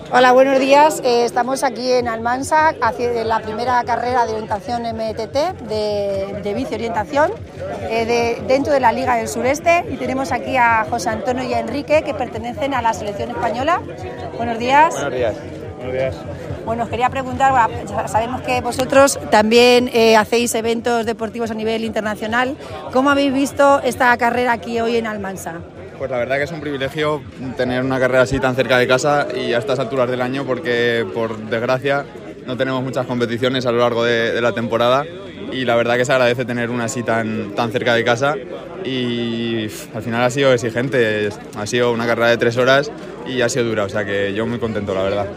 Hola, buenos días. Estamos aquí en Almansa haciendo la primera carrera de orientación MTT de bici orientación dentro de la Liga del Sureste, y tenemos aquí a José Antonio y a Enrique, que pertenecen a la selección española. Buenos días. Buenos días. Buenos días. Bueno, os quería preguntar, sabemos que vosotros también hacéis eventos deportivos a nivel internacional. ¿Cómo habéis visto esta carrera aquí hoy en Almansa? Pues la verdad que es un privilegio tener una carrera así tan cerca de casa y a estas alturas del año, porque por desgracia no tenemos muchas competiciones a lo largo de la temporada, y la verdad que se agradece tener una así tan cerca de casa. Y al final ha sido exigente, ha sido una carrera de 3 horas y ha sido dura, o sea que yo muy contento, la verdad.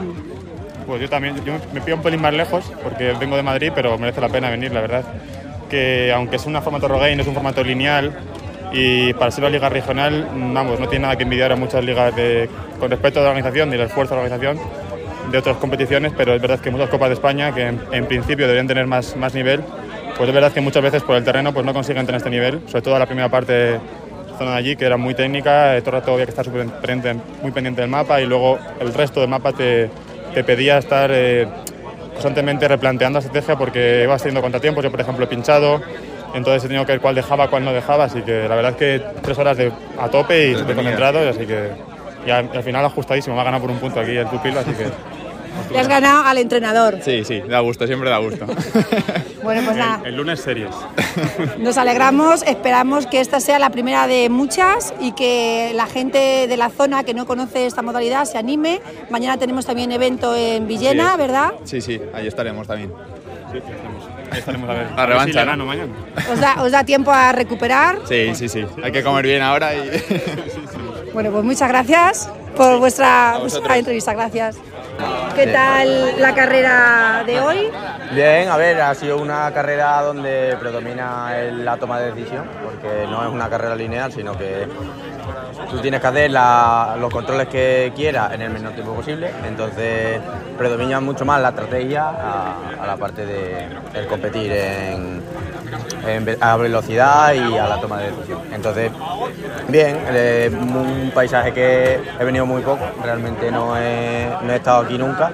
Pues yo también, yo me pido un pelín más lejos porque vengo de Madrid, pero merece la pena venir, la verdad. Que aunque es un formato rogaine, es un formato lineal, y para ser una liga regional, vamos, no tiene nada que envidiar a muchas ligas con respecto a la organización y el esfuerzo de la organización de otras competiciones, pero es verdad que muchas copas de España, que en principio deberían tener más nivel, pues es verdad que muchas veces por el terreno pues no consiguen tener este nivel, sobre todo la primera parte zona de allí, que era muy técnica, todo el rato había que estar muy pendiente del mapa, y luego el resto del mapa te pedía estar constantemente replanteando la estrategia porque ibas teniendo contratiempos. Yo, por ejemplo, he pinchado, entonces he tenido que ver cuál dejaba, cuál no dejaba, así que la verdad es que 3 horas a tope y súper concentrado, así que ya al final ajustadísimo. Me ha ganado por un punto aquí el pupilo, así que... Le has ganado al entrenador. Sí, da gusto, siempre da gusto. Bueno, pues nada. El lunes series. Nos alegramos, esperamos que esta sea la primera de muchas y que la gente de la zona que no conoce esta modalidad se anime. Mañana tenemos también evento en Villena, sí, ¿verdad? Sí, ahí estaremos también. Sí, ahí estaremos a ver. La revancha, si la gano mañana. ¿Os da tiempo a recuperar? Sí. Hay que comer bien ahora y... Bueno, pues muchas gracias por vuestra entrevista. Gracias. ¿Qué tal la carrera de hoy? Bien, a ver, ha sido una carrera donde predomina la toma de decisión, porque no es una carrera lineal, sino que tú tienes que hacer los controles que quieras en el menor tiempo posible, entonces predomina mucho más la estrategia a la parte del competir a velocidad y a la toma de decisión. Entonces, bien, un paisaje que he venido muy poco, realmente no he estado aquí nunca,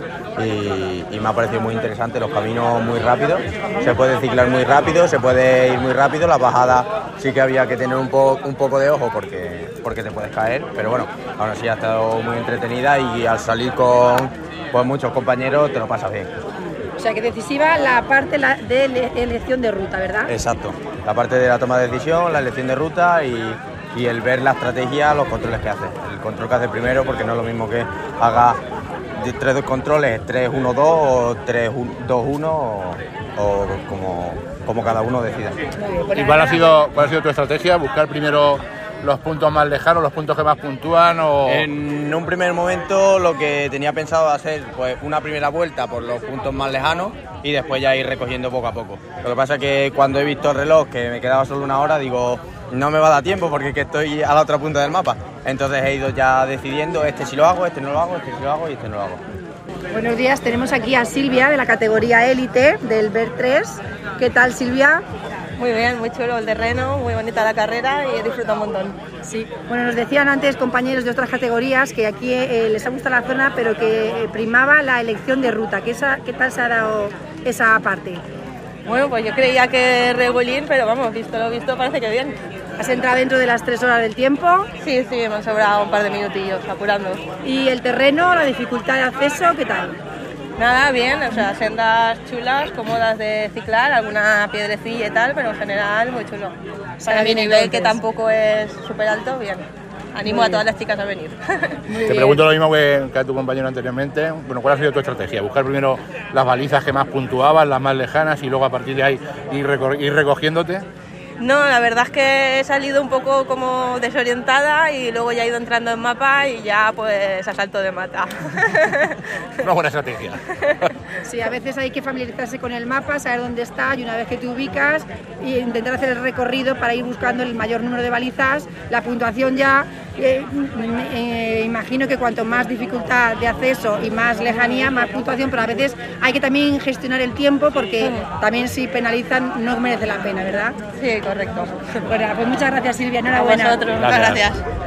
y me ha parecido muy interesante, los caminos muy rápidos, se puede ciclar muy rápido, se puede ir muy rápido, las bajadas sí que había que tener un poco de ojo porque te puedes caer, pero bueno, aún así ha estado muy entretenida, y al salir con muchos compañeros te lo pasas bien. O sea, que decisiva la parte de elección de ruta, ¿verdad? Exacto, la parte de la toma de decisión, la elección de ruta y el ver la estrategia, los controles que hace. El control que hace primero, porque no es lo mismo que haga 3 controles, 3-1-2 o 3-2-1 o como cada uno decida. ¿Y cuál ha sido tu estrategia? ¿Buscar primero los puntos más lejanos, los puntos que más puntúan? En un primer momento lo que tenía pensado hacer, pues una primera vuelta por los puntos más lejanos y después ya ir recogiendo poco a poco. Lo que pasa es que cuando he visto el reloj, que me quedaba solo 1 hora, digo, no me va a dar tiempo porque es que estoy a la otra punta del mapa. Entonces he ido ya decidiendo, este sí lo hago, este no lo hago, este sí lo hago y este no lo hago. Buenos días, tenemos aquí a Silvia de la categoría élite del BER 3. ¿Qué tal, Silvia? Muy bien, muy chulo el terreno, muy bonita la carrera y he disfrutado un montón. Sí, bueno, nos decían antes compañeros de otras categorías que aquí les ha gustado la zona, pero que primaba la elección de ruta. ¿Qué tal se ha dado esa parte? Bueno, pues yo creía que regulín, pero vamos, visto lo visto, parece que bien. ¿Has entrado dentro de las 3 horas del tiempo? Sí, me han sobrado un par de minutillos, apurando. ¿Y el terreno, la dificultad de acceso, qué tal? Nada, bien, o sea, sendas chulas, cómodas de ciclar, alguna piedrecilla y tal, pero en general muy chulo. Para mi nivel, que tampoco es súper alto, bien. Animo a todas las chicas a venir. Te pregunto lo mismo que a tu compañero anteriormente. Bueno, ¿cuál ha sido tu estrategia? ¿Buscar primero las balizas que más puntuaban, las más lejanas, y luego a partir de ahí ir recogiéndote? No, la verdad es que he salido un poco como desorientada y luego ya he ido entrando en mapa y ya pues a salto de mata. Una buena estrategia. Sí, a veces hay que familiarizarse con el mapa, saber dónde está, y una vez que te ubicas e intentar hacer el recorrido para ir buscando el mayor número de balizas. La puntuación ya, imagino que cuanto más dificultad de acceso y más lejanía, más puntuación, pero a veces hay que también gestionar el tiempo porque también si penalizan no merece la pena, ¿verdad? Sí, correcto. Bueno, pues muchas gracias, Silvia, enhorabuena. A vosotros, muchas gracias.